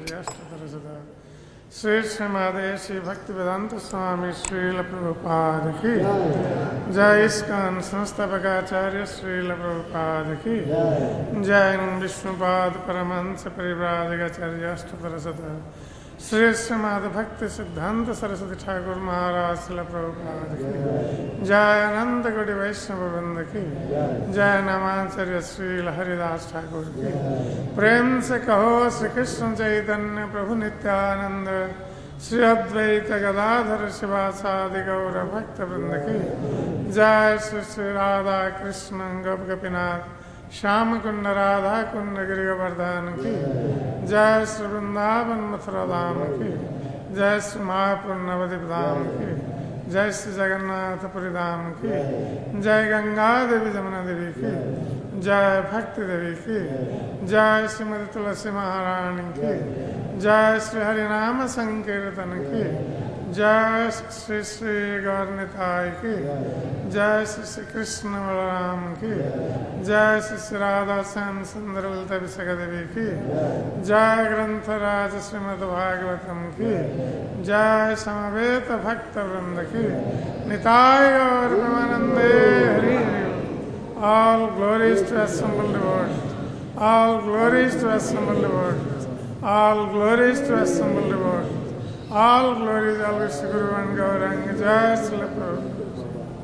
आचार्याष्टोत्तरशतम् श्री श्रीमदे श्री भक्तिवेदांत स्वामी श्रील प्रभुपाद की जय। इस्कॉन संस्थापकाचार्य श्रील प्रभुपाद की जय। विष्णुपाद परमहंस परिव्राजकाचार्याष्टोत्तरशतम् श्री श्रीमद भक्ति सिद्धांत सरस्वती ठाकुर महाराज श्रील प्रभुपाद की जय। अनंत कोटि वैष्णव वृंद की जय। नमाचार्य श्रील हरिदास ठाकुर की प्रेम से कहो श्री कृष्ण चैतन्य प्रभु नित्यानंद श्री अद्वैत गदाधर शिवासादि गौर भक्त वृंद की जय। श्री श्री राधा कृष्ण गोप गोपीनाथ श्याम कुंड राधा कुंड गिरि गोवर्धन की जय। श्री वृंदावन मथुरा धाम की जय। श्री महापुर नवद्वीप धाम की जय। श्री जगन्नाथपुरी धाम की जय। गंगा देवी जमुना देवी की जय। भक्ति देवी की जय। श्रीमती तुलसी महारानी की जय। श्री हरिनाम संकीर्तन की जय। श्री श्री गौरनिताय की जय। श्री श्री कृष्ण बलराम की जय। श्री श्री राधा श्याम सुंदर ललिता विशाखा देवी की जय। ग्रंथराज श्रीमद् भागवतम की जय। समवेत भक्त वृंद की निताय गौर प्रेमानंदे Hari Hari. All glories to assembled devotees. All glories to assembled devotees. All glories to assembled devotees. All glories always to Guru and Gauranga. Jai Srila Prabhupada.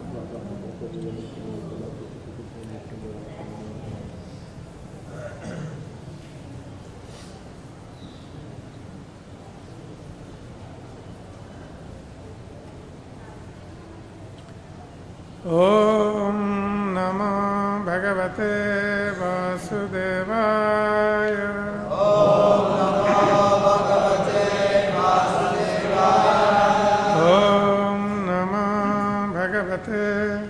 Om Namo Bhagavate Vasudevaya. Om Namo Bhagavate Vasudevaya. Om Namo Bhagavate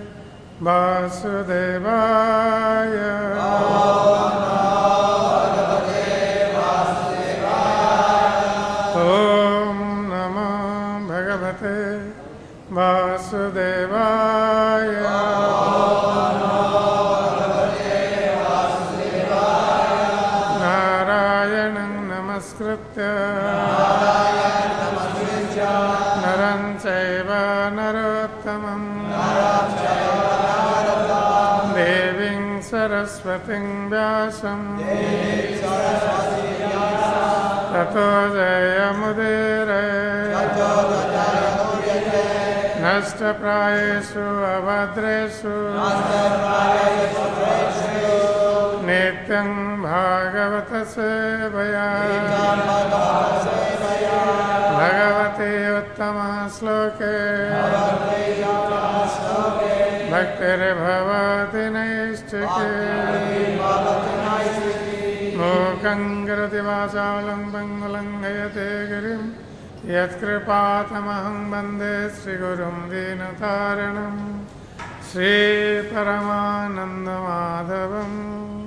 Vasudevaya. Om Namo Bhagavate Vasudevaya. Narayanam namaskritya naram chaiva narottamam devim saraswatim vyasam tato jayamudire नष्टप्रायेषु अभद्रेषु नित्यं भागवत सेवया भगवते उत्तम श्लोके भक्तिर्भवति नैष्ठिके मूकं करोति वाचालं पङ्गुलं लङ्घयते गिरिं यत्कृपातमहं वन्दे श्रीगुरुं दीनतारिणं श्रीपरमानन्दमाधवम्।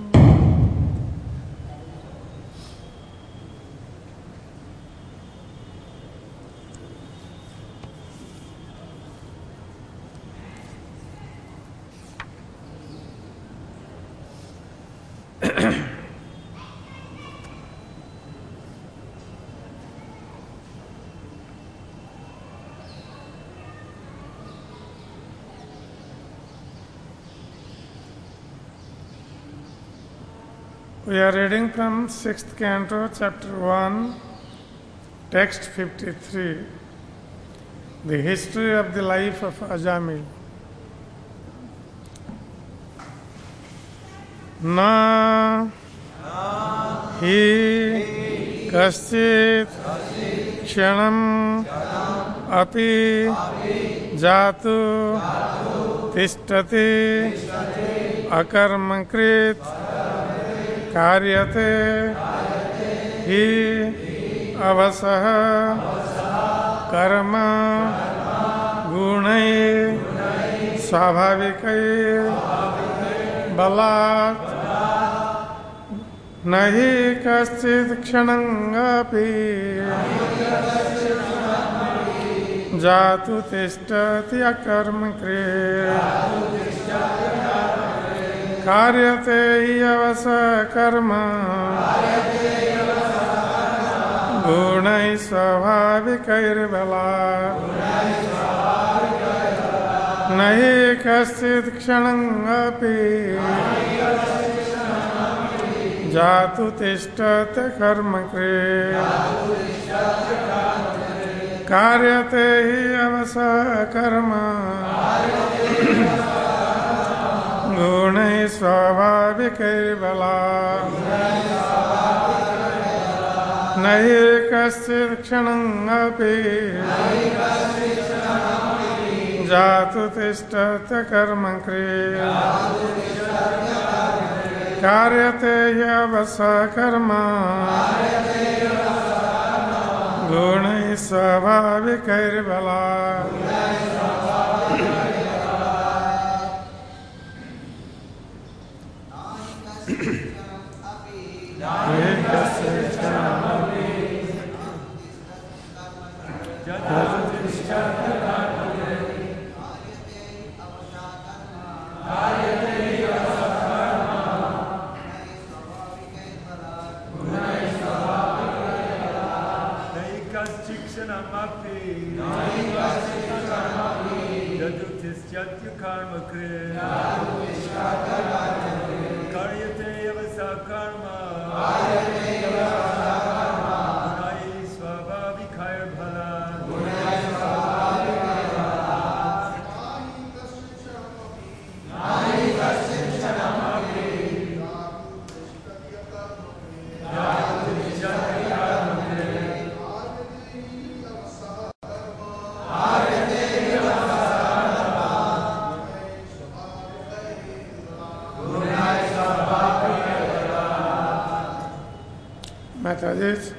We are reading from 6th Canto, Chapter 1, Text 53, the history of the life of Ajamil. Na hi kaschit kshanam api jatu tishtati akarmakrit कार्यते हि अवसः कर्म गुणै स्वाभाविकै बलात् न हि कश्चित् क्षणमपि जातु तिष्ठति अकर्मकृत् कार्यते ह्यवस कर्म गुणैः स्वाभाविकैर्बलात् न हि कश्चित् क्षणमपि जातु तिष्ठत् कर्मकृत् कार्यते हि अवसः कर्म गुणैः स्वाभाविकैर्बलात् न हि कश्चित् क्षणमपि जातु तिष्ठत् कर्मकृत् कार्यते ह्यवसः कर्म गुणैः स्वाभाविकैर्बलात् Mataji's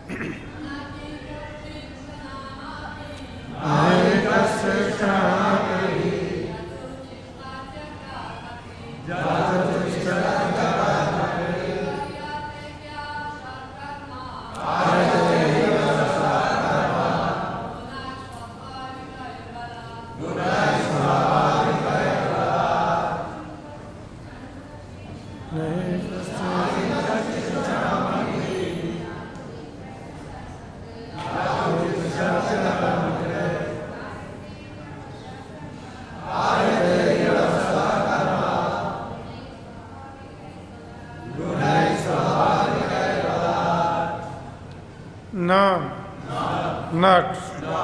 No, not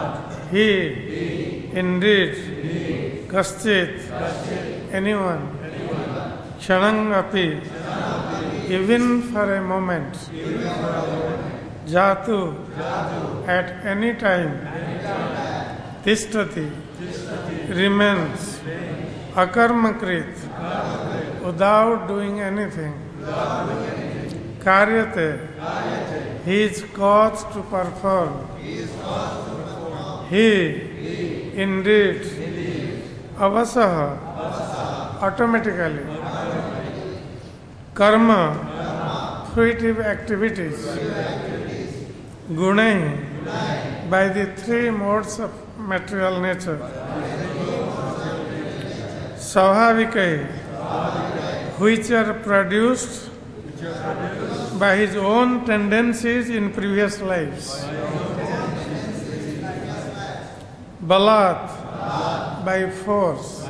he, indeed, kaschit, anyone, kshanang api, even for a moment, jatu, at any time, tishtati, remains, akarmakrit, without doing anything, karyate, he is caused to perform. He, indeed, avasaha, automatically. Karma, fruitive activities. Gunai, by the three modes of material nature. Svabhavikai, which are produced by his own tendencies in previous lives. Balat, by force.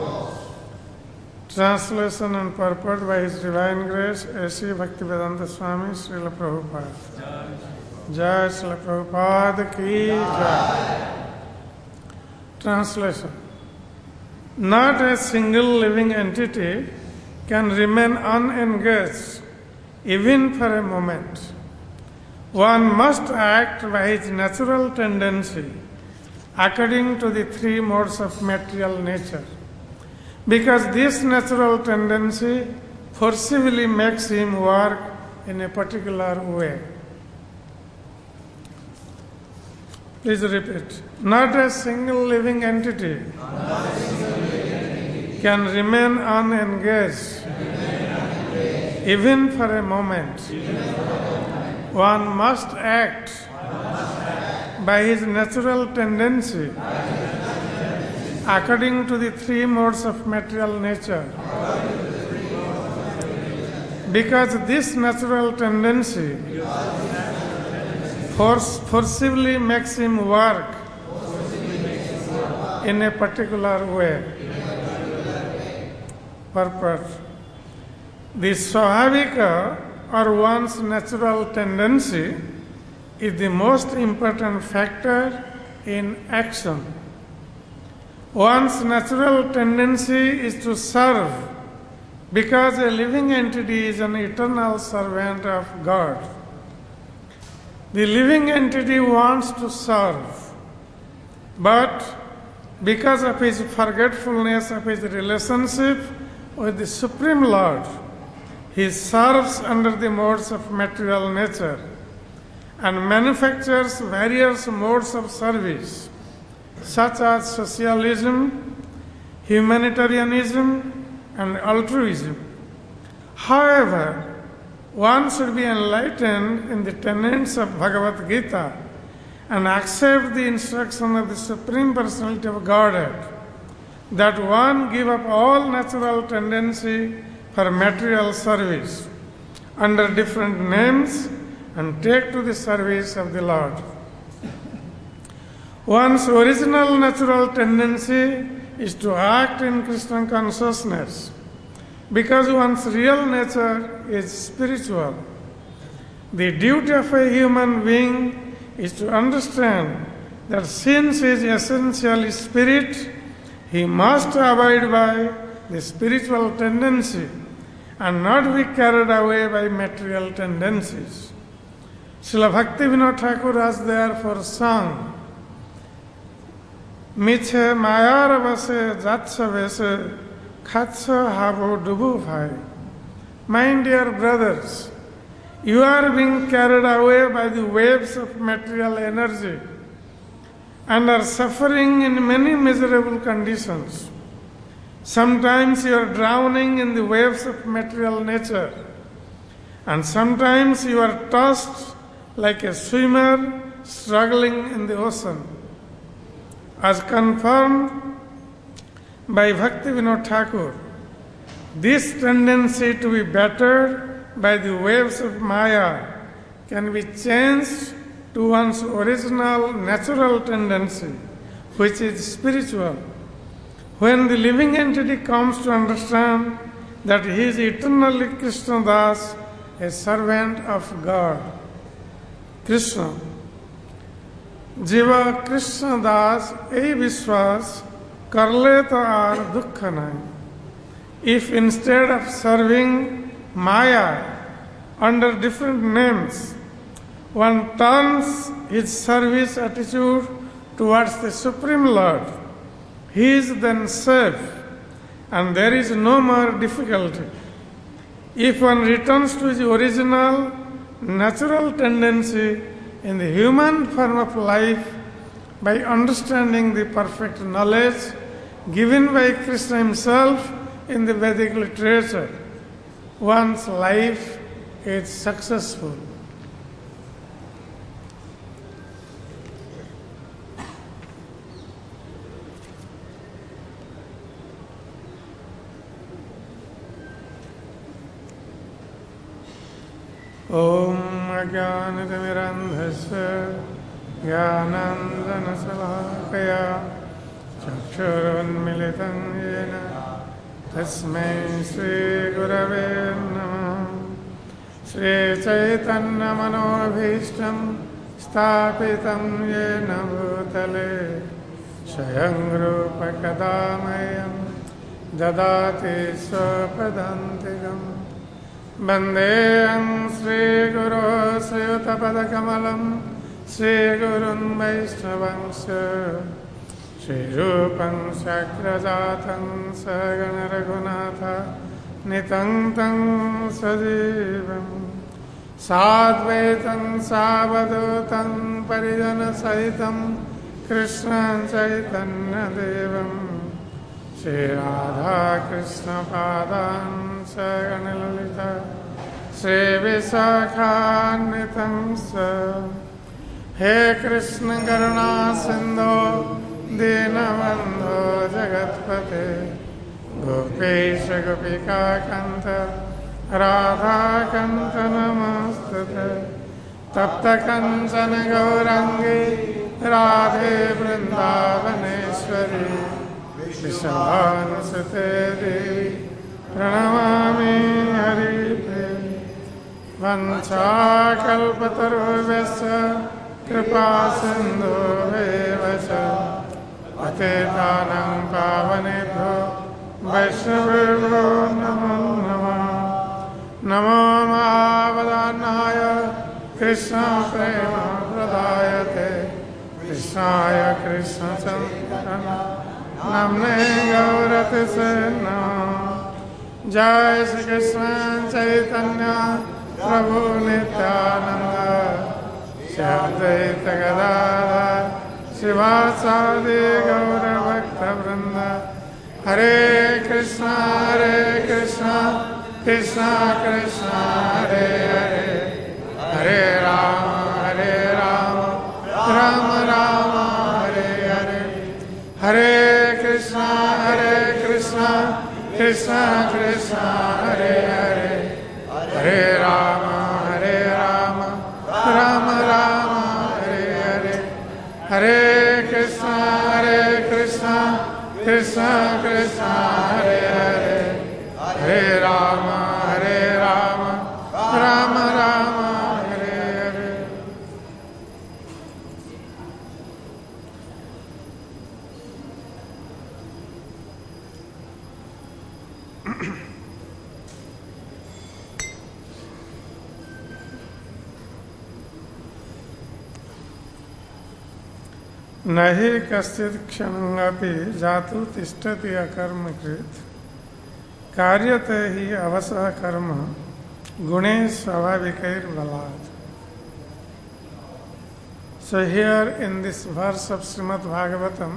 Translation and purport by His Divine Grace, A.C. Bhaktivedanta Swami, Srila Prabhupada. Jai Srila Prabhupada ki Jai. Translation. Not a single living entity can remain unengaged even for a moment. One must act by his natural tendency according to the three modes of material nature, because this natural tendency forcibly makes him work in a particular way. Please repeat. Not a single living entity can remain unengaged even for a moment. One must act by his natural tendency according to the three modes of material nature, because this natural tendency forcibly makes him work in a particular way. Purpose. The swabhavika, or one's natural tendency, is the most important factor in action. One's natural tendency is to serve because a living entity is an eternal servant of God. The living entity wants to serve, but because of his forgetfulness of his relationship with the Supreme Lord, he serves under the modes of material nature and manufactures various modes of service, such as socialism, humanitarianism, and altruism. However, one should be enlightened in the tenets of Bhagavad Gita and accept the instruction of the Supreme Personality of Godhead that one give up all natural tendency for material service under different names and take to the service of the Lord. One's original natural tendency is to act in Krishna consciousness because one's real nature is spiritual. The duty of a human being is to understand that since he is essentially spirit, he must abide by the spiritual tendency and not be carried away by material tendencies. Srila Bhaktivinoda Thakur has therefore sung, Miche mayar vase jatsa vese khatsa habo dubu bhai. My dear brothers, you are being carried away by the waves of material energy and are suffering in many miserable conditions. Sometimes you are drowning in the waves of material nature, and sometimes you are tossed like a swimmer struggling in the ocean. As confirmed by Bhaktivinoda Thakur, this tendency to be battered by the waves of Maya can be changed to one's original natural tendency, which is spiritual. When the living entity comes to understand that he is eternally Krishna Das, a servant of God. Krishna. Jiva Krishna Das ei Vishwas karle to aar dukha nahi. If instead of serving Maya under different names, one turns his service attitude towards the Supreme Lord, he is then safe and there is no more difficulty. If one returns to his original natural tendency in the human form of life by understanding the perfect knowledge given by Krishna himself in the Vedic literature, one's life is successful. Om Ajnanatimirandhasya Jnananjanasalakaya Chakshurunmilitam Yena Tasmai Sri Gurave Namah. Sri Chaitanya Manobhishtam Sthapitam Yena Bhutale Swayam Rupa Kadamayam Dadati Swapadantikam. Vandeham Sri Guru Suyatapadakamalam Sri Gurun Vaishnavangsya Sri Rupam Sakrajatam Sagana Raghunatha Nitantam Sajivam Sadvaitam Savadutam Parijana Sahitam Krishna Chaitanya Devam Shri Radha Krishna Padan Sagana Lalita Shri Visakhannitam Sa. He Krishna Karuna Sindhu Dinabandhu Jagatpate Gopesha Gopika Kanta Radha Kanta Namastate तप्त कंचन गौरांगी राधे वृंदावनेश्वरी विश्वानुसुते देवी प्रणमामि हरिप्रिये वंशाकल्पतरुभ्यश्च कृपा सिन्धुभ्येव च पतितानां पावनेभ्यो वैष्णवेभ्यो नमो नमः। नमो महावदान्नाय कृष्ण प्रेम प्रदायते कृष्णाय कृष्णचन्द्र नाम्ने गौरतिसे नमः। जय श्री कृष्ण चैतन्य प्रभु नित्यानंद श्री अद्वैत गदाधर श्रीवासादि गौर भक्त वृंद। हरे कृष्णा कृष्णा कृष्णा हरे हरे हरे राम राम राम हरे हरे। हरे कृष्णा कृष्णा कृष्णा हरे हरे हरे राम राम राम हरे हरे। हरे कृष्णा कृष्णा कृष्णा हरे हरे हरे राम राम राम हरे हरे। नहि कश्चित् क्षणमपि जातु तिष्ठति अकर्मकृत् कार्यते हि अवसः कर्म गुणे स्वाभाविकैर्बलात्. So here in this verse of Srimad Bhagavatam,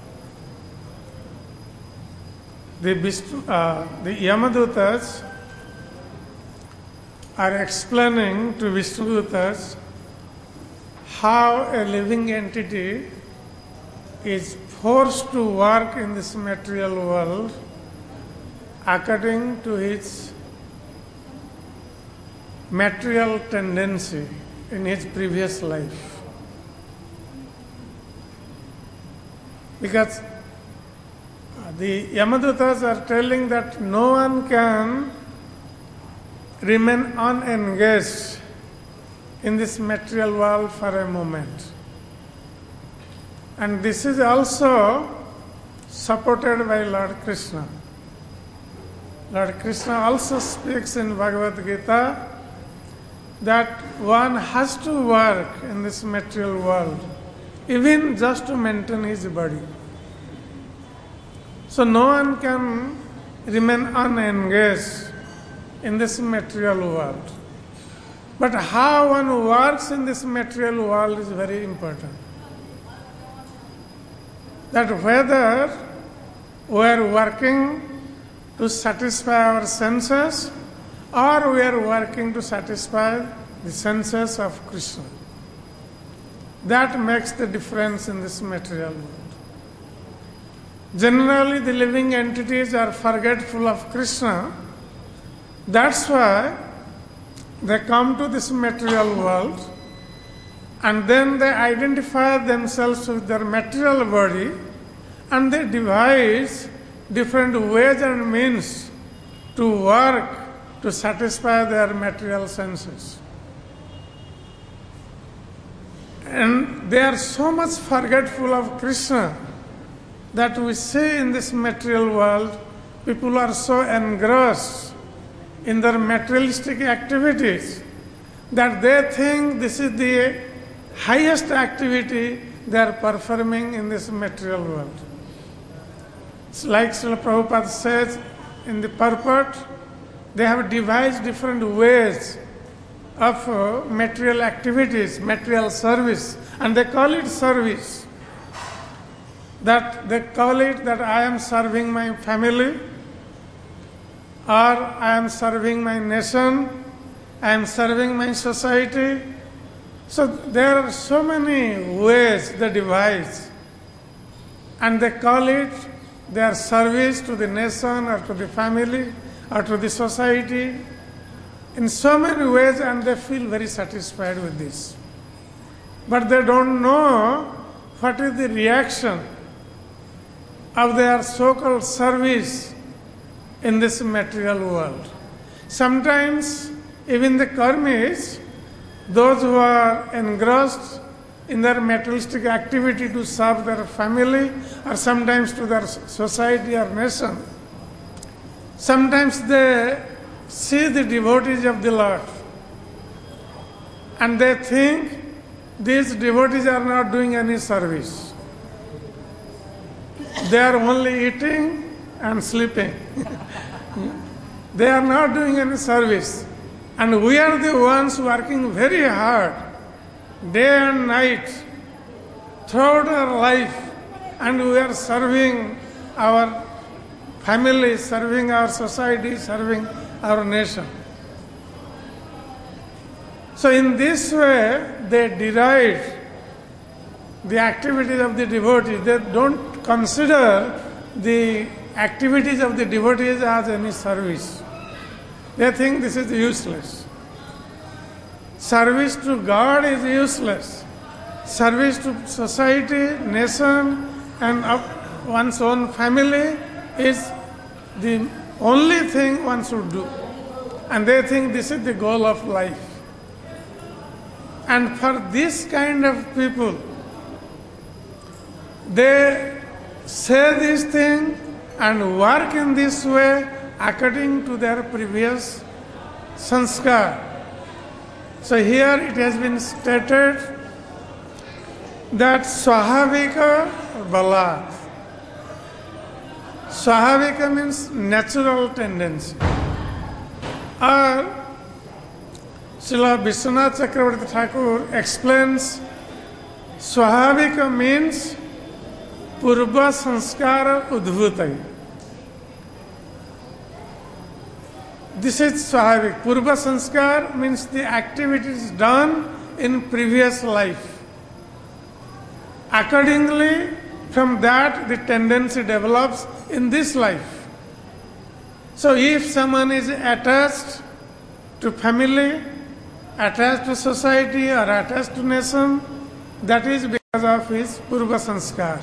the Yamadutas are explaining to Vishnudutas how a living entity is forced to work in this material world according to its material tendency in his previous life. Because the Yamadutas are telling that no one can remain unengaged in this material world for a moment. And this is also supported by Lord Krishna. Lord Krishna also speaks in Bhagavad Gita that one has to work in this material world, even just to maintain his body. So no one can remain unengaged in this material world. But how one works in this material world is very important. That whether we are working to satisfy our senses or we are working to satisfy the senses of Krishna, that makes the difference in this material world. Generally, the living entities are forgetful of Krishna. That's why they come to this material world and then they identify themselves with their material body and they devise different ways and means to work to satisfy their material senses. And they are so much forgetful of Krishna that we see in this material world people are so engrossed in their materialistic activities that they think this is the highest activity they are performing in this material world. It's like Srila Prabhupada says in the purport, they have devised different ways of material activities, material service, and they call it service. That they call it that I am serving my family, or I am serving my nation, I am serving my society. So there are so many ways they devise, and they call it their service to the nation or to the family or to the society. in so many ways, and they feel very satisfied with this. But they don't know what is the reaction of their so-called service in this material world. Sometimes even the karmis, those who are engrossed in their materialistic activity to serve their family or sometimes to their society or nation, sometimes they see the devotees of the Lord and they think these devotees are not doing any service. They are only eating and sleeping. They are not doing any service. And we are the ones working very hard, day and night, throughout our life, and we are serving our family, serving our society, serving our nation. So in this way, they deride the activities of the devotees. They don't consider the activities of the devotees as any service. They think this is useless. Service to God is useless. Service to society, nation, and of one's own family is the only thing one should do. And they think this is the goal of life. And for this kind of people, they say this thing and work in this way according to their previous sanskar. So here it has been stated that swahavika balat. Swahavika means natural tendency. Or Srila Vishwanath Chakravarti Thakur explains swahavika means purva sanskara udbhutai. This is swahavik. Purva sanskar means the activities done in previous life. Accordingly, from that the tendency develops in this life. So if someone is attached to family, attached to society or attached to nation, that is because of his purva sanskar.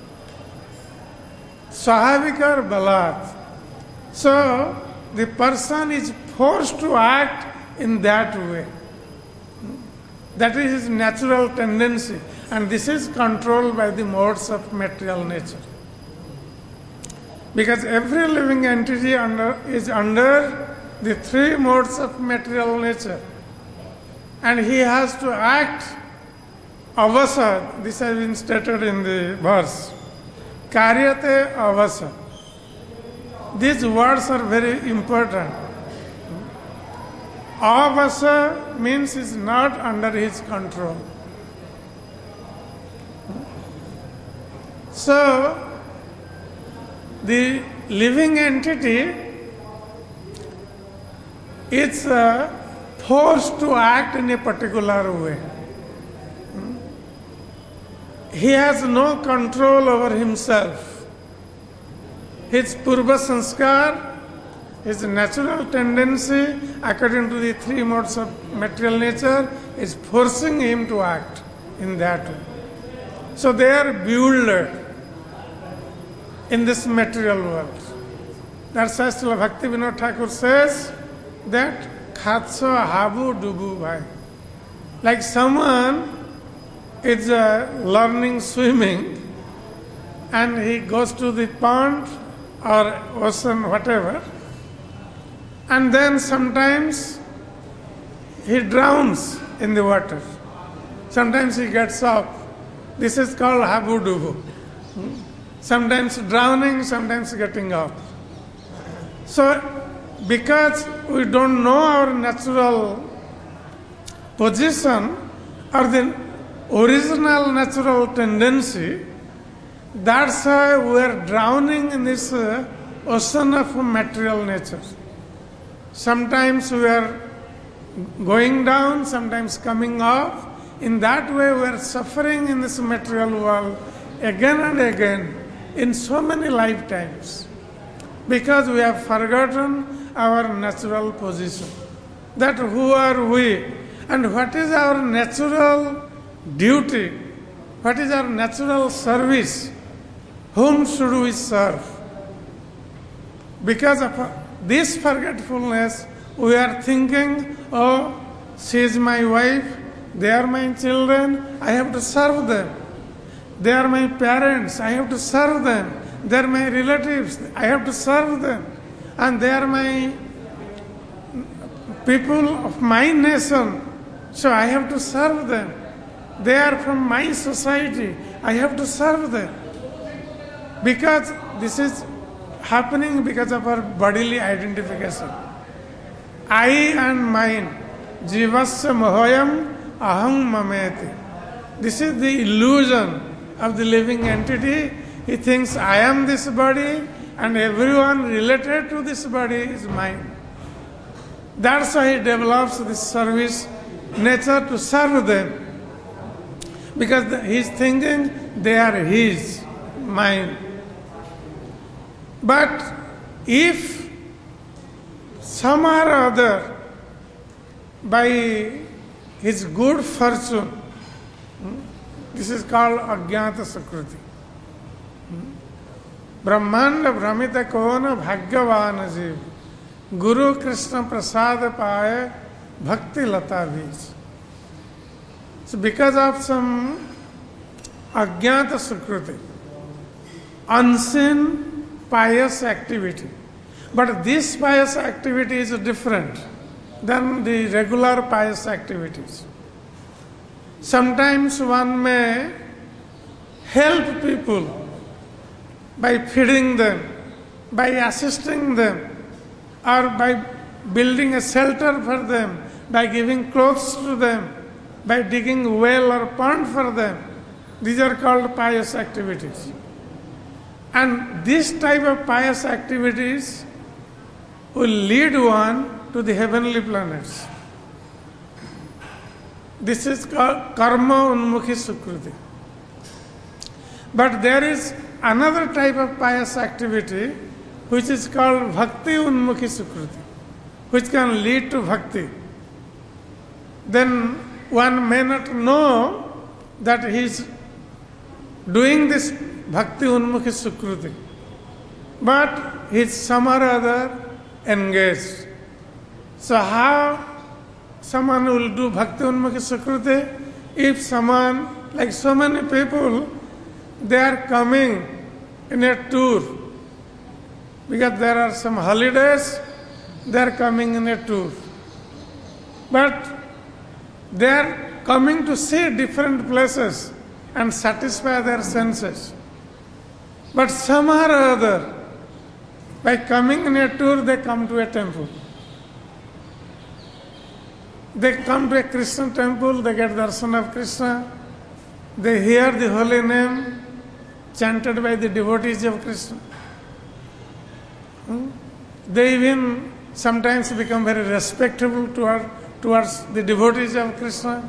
Swahavika or balat. So the person is forced to act in that way. That is his natural tendency, and this is controlled by the modes of material nature. Because every living entity is under the three modes of material nature, and he has to act avasa. This has been stated in the verse. Karyate avasa. These words are very important. Avasa means is not under his control. So, the living entity is forced to act in a particular way. He has no control over himself. His purva sanskar, his natural tendency, according to the three modes of material nature, is forcing him to act in that way. So they are bewildered in this material world. That's why Srila Bhakti Vinod Thakur says that khatsa habu dubu bhai. Like someone is learning swimming and he goes to the pond or ocean, whatever, and then sometimes he drowns in the water. Sometimes he gets up. This is called habu dubu. Sometimes drowning, sometimes getting up. So, because we don't know our natural position or the original natural tendency, that's why we are drowning in this ocean of material nature. Sometimes we are going down, sometimes coming up. In that way we are suffering in this material world again and again in so many lifetimes because we have forgotten our natural position. that who are we and what is our natural duty, what is our natural service, whom should we serve? Because of this forgetfulness, we are thinking, oh, she is my wife, they are my children, I have to serve them. They are my parents, I have to serve them. They are my relatives, I have to serve them. And they are my people of my nation, so I have to serve them. They are from my society, I have to serve them. Because this is happening because of our bodily identification. I and mine, jivasya mohoyam aham mameti. This is the illusion of the living entity. He thinks I am this body and everyone related to this body is mine. That's why he develops this service nature to serve them. Because he's thinking they are his, mine. But if some or other, by his good fortune, this is called Ajnata Sukriti. Brahmanda Brahmita Kona Bhagavana Jeev Guru Krishna Prasad Paye Bhakti Lata Beej. So because of some Ajnata Sukriti, unseen pious activity. But this pious activity is different than the regular pious activities. Sometimes one may help people by feeding them, by assisting them, or by building a shelter for them, by giving clothes to them, by digging a well or pond for them. These are called pious activities. And this type of pious activities will lead one to the heavenly planets. This is called karma unmukhi sukriti. But there is another type of pious activity which is called bhakti unmukhi sukriti, which can lead to bhakti. Then one may not know that he is doing this bhakti unmukhi sukriti, but he is some or other engaged. So how someone will do bhakti unmukhi sukriti? If someone, like so many people, they are coming in a tour, because there are some holidays, they are coming in a tour. But they are coming to see different places and satisfy their senses. But somehow or other, by coming in a tour, they come to a temple. They come to a Krishna temple, they get darshan of Krishna, they hear the holy name chanted by the devotees of Krishna. They even sometimes become very respectable towards the devotees of Krishna.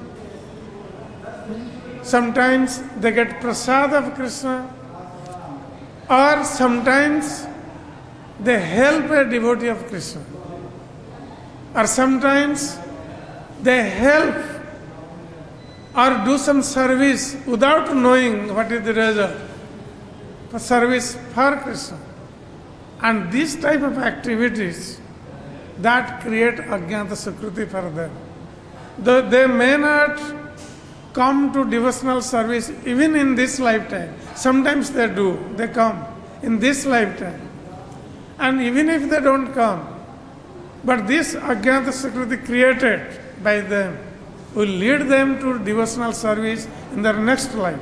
Sometimes they get prasad of Krishna, or sometimes they help a devotee of Krishna, or sometimes they help or do some service without knowing what is the result, for service for Krishna. And these type of activities that create Ajnata Sukriti for them. Though they may not come to devotional service even in this lifetime. Sometimes they do, they come in this lifetime. And even if they don't come, but this Ajnata Sukriti created by them will lead them to devotional service in their next life.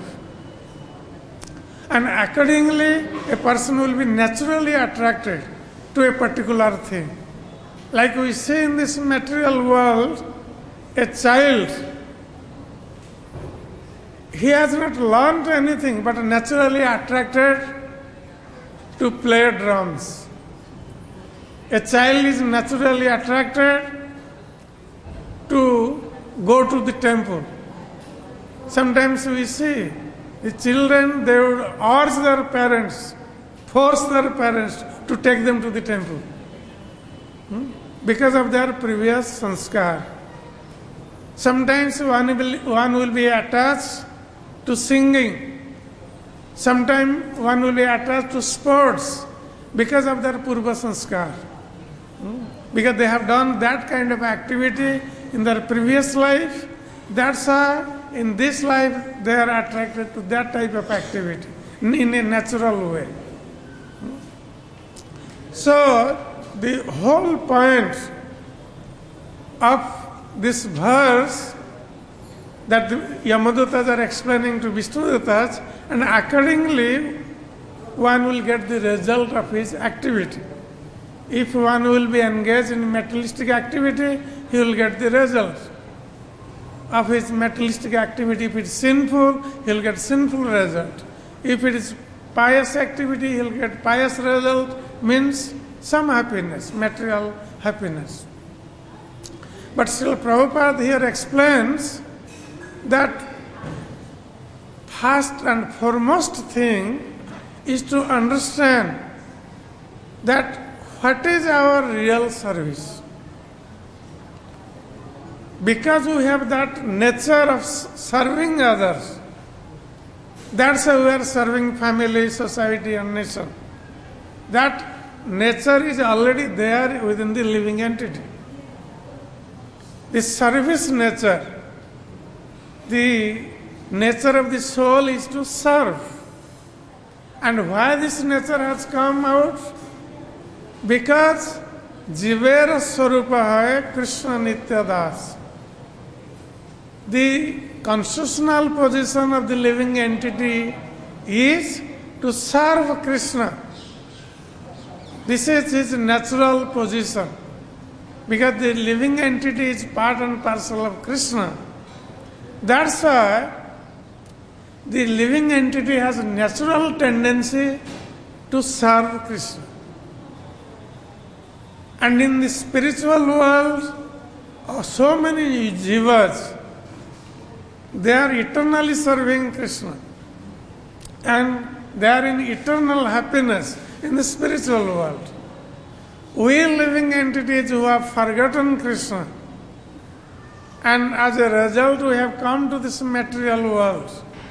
And accordingly, a person will be naturally attracted to a particular thing. Like we see in this material world, a child, he has not learned anything but naturally attracted to play drums. A child is naturally attracted to go to the temple. Sometimes we see the children, they would urge their parents, force their parents to take them to the temple. because of their previous sanskar. Sometimes one will be attached to singing. Sometimes one will be attached to sports because of their purva sanskar. Because they have done that kind of activity in their previous life. That's why in this life they are attracted to that type of activity in a natural way. So the whole point of this verse that the Yamadutas are explaining to Vishnudutas, and accordingly one will get the result of his activity. If one will be engaged in materialistic activity, he will get the result of his materialistic activity. If it's sinful, he will get sinful result. If it is pious activity, he will get pious result, means some happiness, material happiness. But still Prabhupada here explains that first and foremost thing is to understand that what is our real service. Because we have that nature of serving others, that's how we are serving family, society and nation. That nature is already there within the living entity. The service nature, the nature of the soul is to serve. And why this nature has come out? Because Jivera Swarupa hai Krishna Nitya Das. The constitutional position of the living entity is to serve Krishna. This is his natural position. Because the living entity is part and parcel of Krishna. That's why the living entity has a natural tendency to serve Krishna. And in the spiritual world, so many jivas, they are eternally serving Krishna. And they are in eternal happiness in the spiritual world. We living entities who have forgotten Krishna, and as a result we have come to this material world.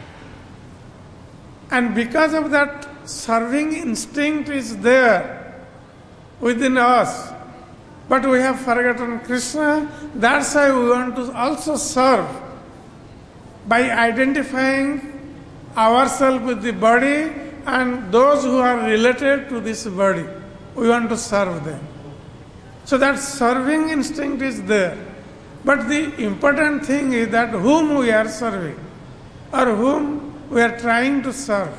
And because of that, serving instinct is there within us. But we have forgotten Krishna, that's why we want to also serve by identifying ourselves with the body and those who are related to this body. We want to serve them. So that serving instinct is there. But the important thing is that whom we are serving or whom we are trying to serve.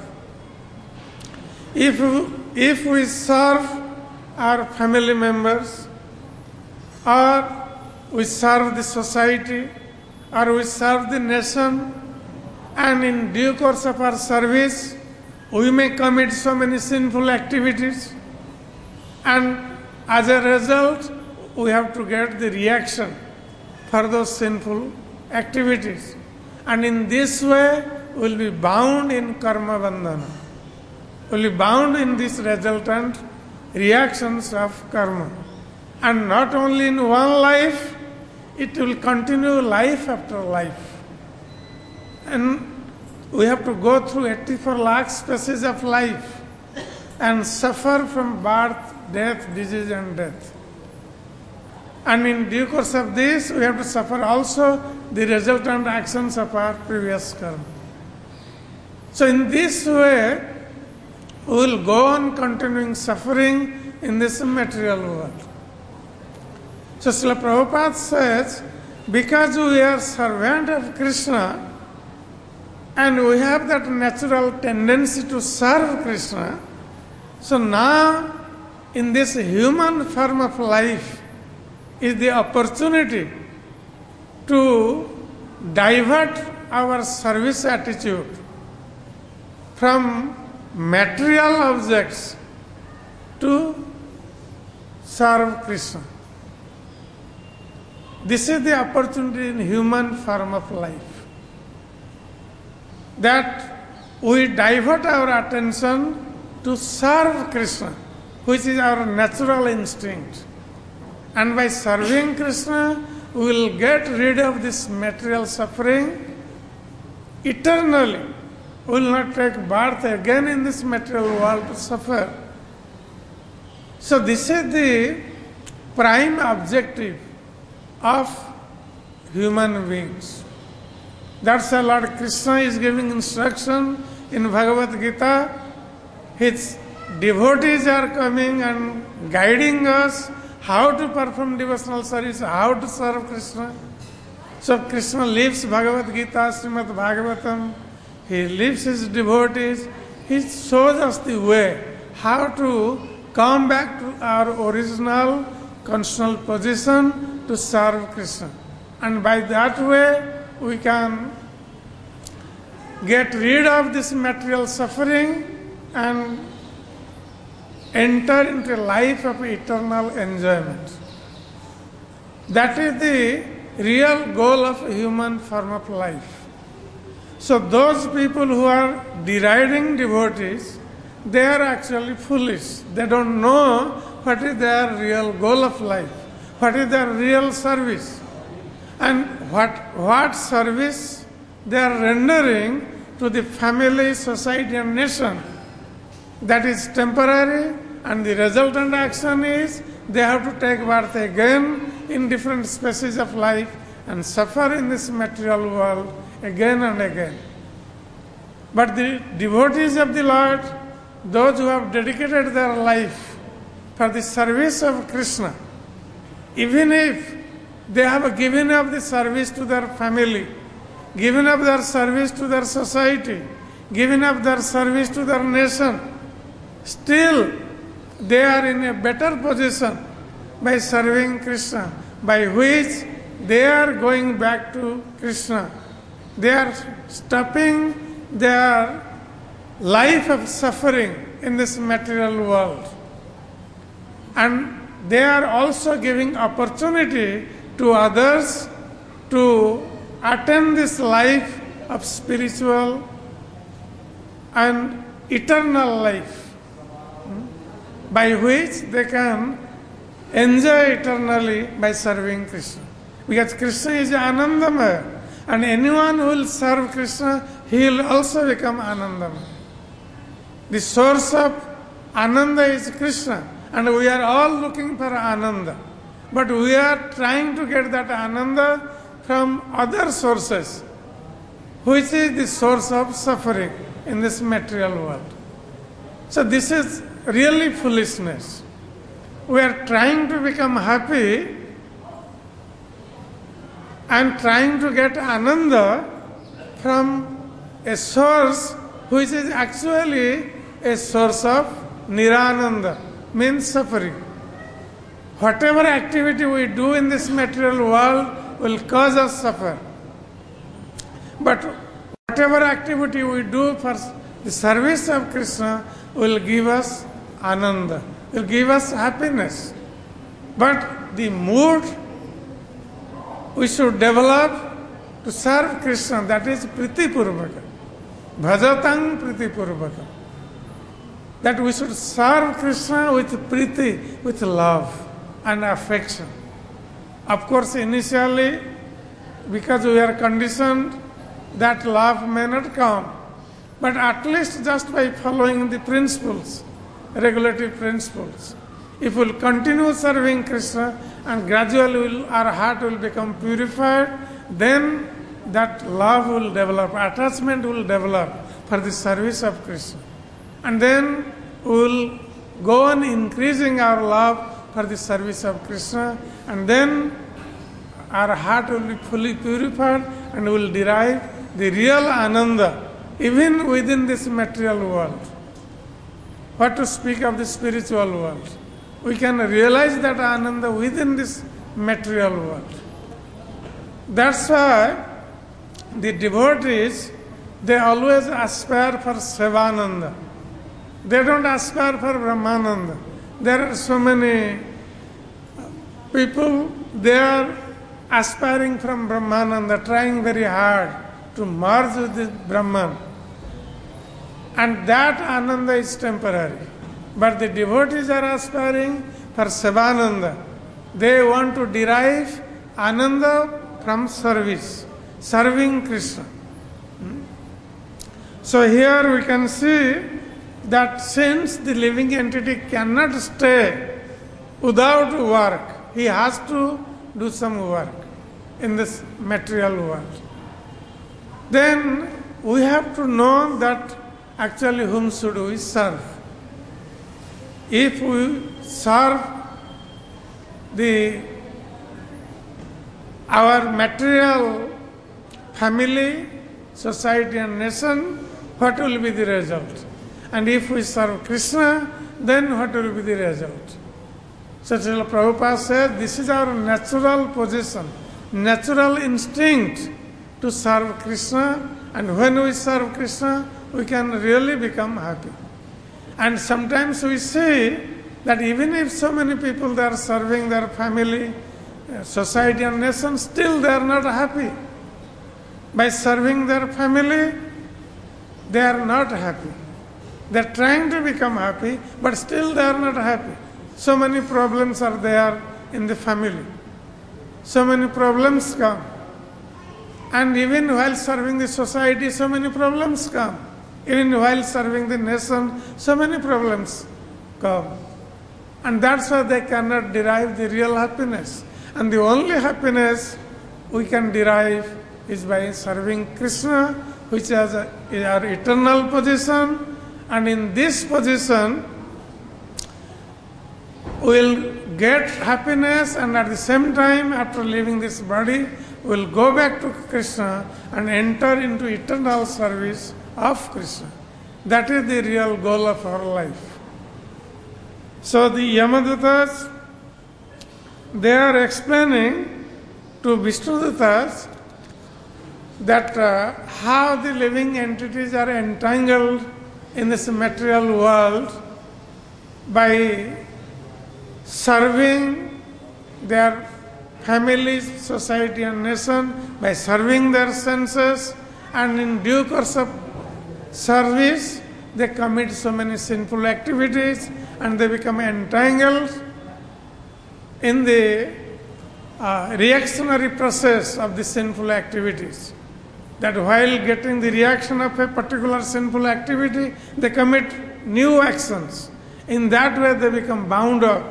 If we serve our family members, or we serve the society, or we serve the nation, and in due course of our service, we may commit so many sinful activities, and as a result, we have to get the reaction for those sinful activities. And in this way, we will be bound in karma bandhana. We will be bound in these resultant reactions of karma. And not only in one life, it will continue life after life. And we have to go through 84 lakh species of life and suffer from birth, death, disease and death. And in due course of this, we have to suffer also the resultant actions of our previous karma. So in this way, we will go on continuing suffering in this material world. So Srila Prabhupada says, because we are servant of Krishna and we have that natural tendency to serve Krishna, so now in this human form of life is the opportunity to divert our service attitude from material objects to serve Krishna. This is the opportunity in human form of life. That we divert our attention to serve Krishna, which is our natural instinct. And by serving Krishna, we will get rid of this material suffering eternally. We will not take birth again in this material world to suffer. So this is the prime objective of human beings. That's why Lord Krishna is giving instruction in Bhagavad Gita. His devotees are coming and guiding us how to perform devotional service, how to serve Krishna. So Krishna leaves Bhagavad Gita, Srimad Bhagavatam. He leaves his devotees. He shows us the way how to come back to our original constitutional position to serve Krishna. And by that way, we can get rid of this material suffering and enter into a life of eternal enjoyment. That is the real goal of a human form of life. So those people who are deriding devotees, they are actually foolish. They don't know what is their real goal of life, what is their real service, and what service they are rendering to the family, society and nation. That is temporary, and the resultant action is they have to take birth again in different species of life and suffer in this material world again and again. But the devotees of the Lord, those who have dedicated their life for the service of Krishna, even if they have given up the service to their family, given up their service to their society, given up their service to their nation, still they are in a better position by serving Krishna, by which they are going back to Krishna. They are stopping their life of suffering in this material world. And they are also giving opportunity to others to attain this life of spiritual and eternal life, by which they can enjoy eternally by serving Krishna. Because Krishna is Anandamaya, and anyone who will serve Krishna, he will also become Anandamaya. The source of Ananda is Krishna, and we are all looking for Ananda. But we are trying to get that Ananda from other sources, which is the source of suffering in this material world. So this is really foolishness. We are trying to become happy and trying to get Ananda from a source which is actually a source of Nirananda, means suffering. Whatever activity we do in this material world will cause us suffer. But whatever activity we do for the service of Krishna will give us Ananda, will give us happiness. But the mood we should develop to serve Krishna, that is Priti Purvaka, Bhajatang Priti Purvaka. That we should serve Krishna with Priti, with love and affection. Of course, initially, because we are conditioned, that love may not come. But at least just by following the principles, regulative principles, if we will continue serving Krishna and gradually our heart will become purified, then that love will develop, attachment will develop for the service of Krishna. And then we will go on increasing our love for the service of Krishna, and then our heart will be fully purified and will derive the real Ananda even within this material world. What to speak of the spiritual world? We can realize that Ananda within this material world. That's why the devotees, they always aspire for Sevananda. They don't aspire for Brahmananda. There are so many people, they are aspiring from Brahmananda, trying very hard to merge with the Brahman. And that Ananda is temporary. But the devotees are aspiring for Sevananda. they want to derive Ananda from service, serving Krishna. So here we can see that since the living entity cannot stay without work, he has to do some work in this material world. Then we have to know that actually whom should we serve. If we serve our material family, society and nation, what will be the result? And if we serve Krishna, then what will be the result? So Srila Prabhupada said, this is our natural position, natural instinct to serve Krishna, and when we serve Krishna, we can really become happy. And sometimes we see that even if so many people they are serving their family, society and nation, still they are not happy. By serving their family, they are not happy. They are trying to become happy, but still they are not happy. So many problems are there in the family. So many problems come. And even while serving the society, so many problems come. Even while serving the nation, so many problems come. And that's why they cannot derive the real happiness. And the only happiness we can derive is by serving Krishna, which is our eternal position. And in this position, we will get happiness, and at the same time, after leaving this body, we will go back to Krishna and enter into eternal service of Krishna. That is the real goal of our life. So the Yamadutas, they are explaining to Vishnudutas that how the living entities are entangled in this material world by serving their families, society and nation, by serving their senses, and in due course of service, they commit so many sinful activities and they become entangled in the reactionary process of the sinful activities. That while getting the reaction of a particular sinful activity, they commit new actions. In that way, they become bound up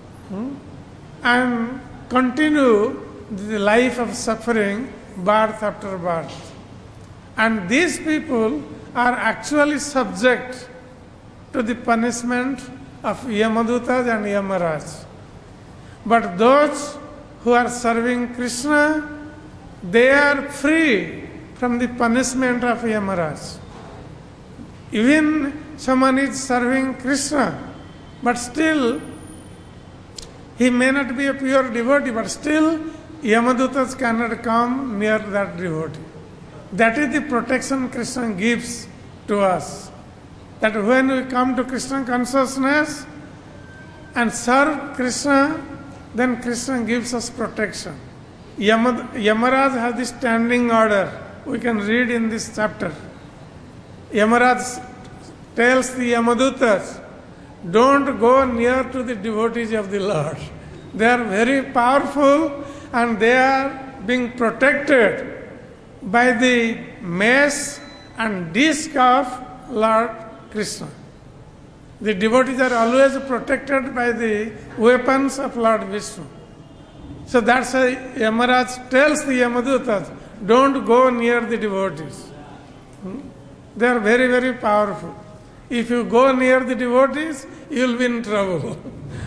and continue the life of suffering, birth after birth. And these people are actually subject to the punishment of Yamadutas and Yamaraj. But those who are serving Krishna, they are free from the punishment of Yamaraj. Even someone is serving Krishna, but still he may not be a pure devotee, but still Yamadutas cannot come near that devotee. That is the protection Krishna gives to us. That when we come to Krishna consciousness and serve Krishna, then Krishna gives us protection. Yamaraj has the standing order. We can read in this chapter. Yamaraj tells the Yamadutas, don't go near to the devotees of the Lord. They are very powerful and they are being protected by the mace and disc of Lord Krishna. The devotees are always protected by the weapons of Lord Vishnu. So that's why Yamaraj tells the Yamadutas, don't go near the devotees. They are very, very powerful. If you go near the devotees, you will be in trouble.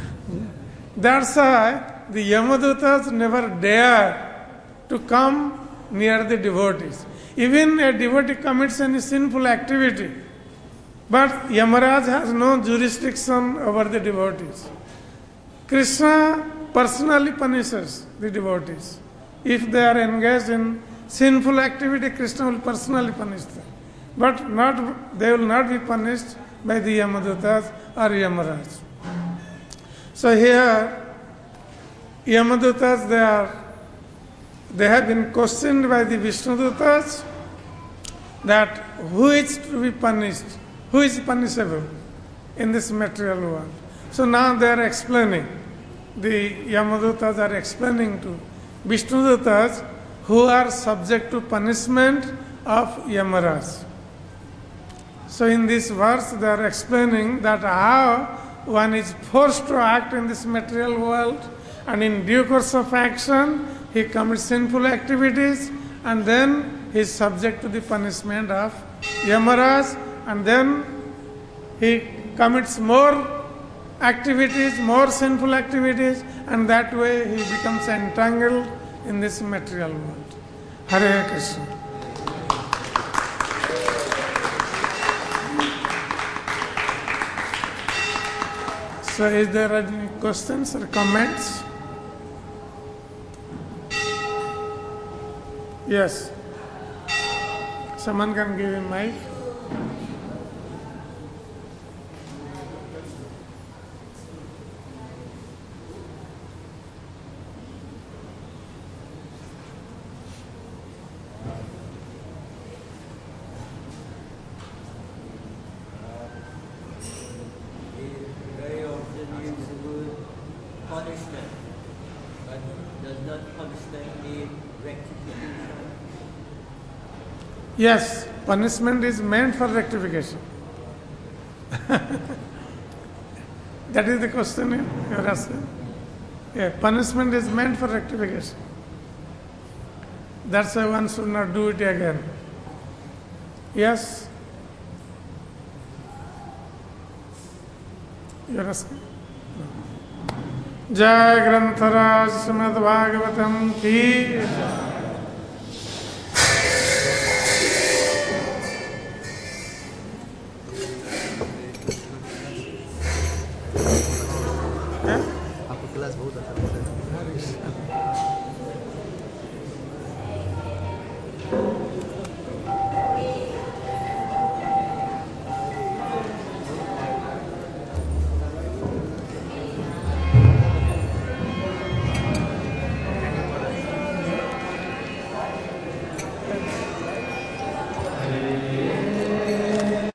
That's why the Yamadutas never dare to come near the devotees. Even a devotee commits any sinful activity, but Yamaraj has no jurisdiction over the devotees. Krishna personally punishes the devotees. If they are engaged in sinful activity, Krishna will personally punish them. But they will not be punished by the Yamadutas or Yamaraj. So here, Yamadutas, they have been questioned by the Vishnudutas that who is to be punished, who is punishable in this material world. So now they are explaining the Yamadutas are explaining to Vishnudutas who are subject to punishment of Yamaraj. So in this verse they are explaining that how one is forced to act in this material world, and in due course of action he commits sinful activities, and then he is subject to the punishment of Yamaraj, and then he commits more activities, more sinful activities, and that way he becomes entangled in this material world. Hare Krishna. So is there any questions or comments? Yes. Someone can give him mic. Very often use the word punishment, but does not punishment mean rectification? Yes, punishment is meant for rectification. That is the question you are asking. Yeah, punishment is meant for rectification. That's why one should not do it again. Yes? You are asking? Jai Grantaraj Srimad Bhagavatam ki Jai. आपको class बहुत अच्छा लग रहा है।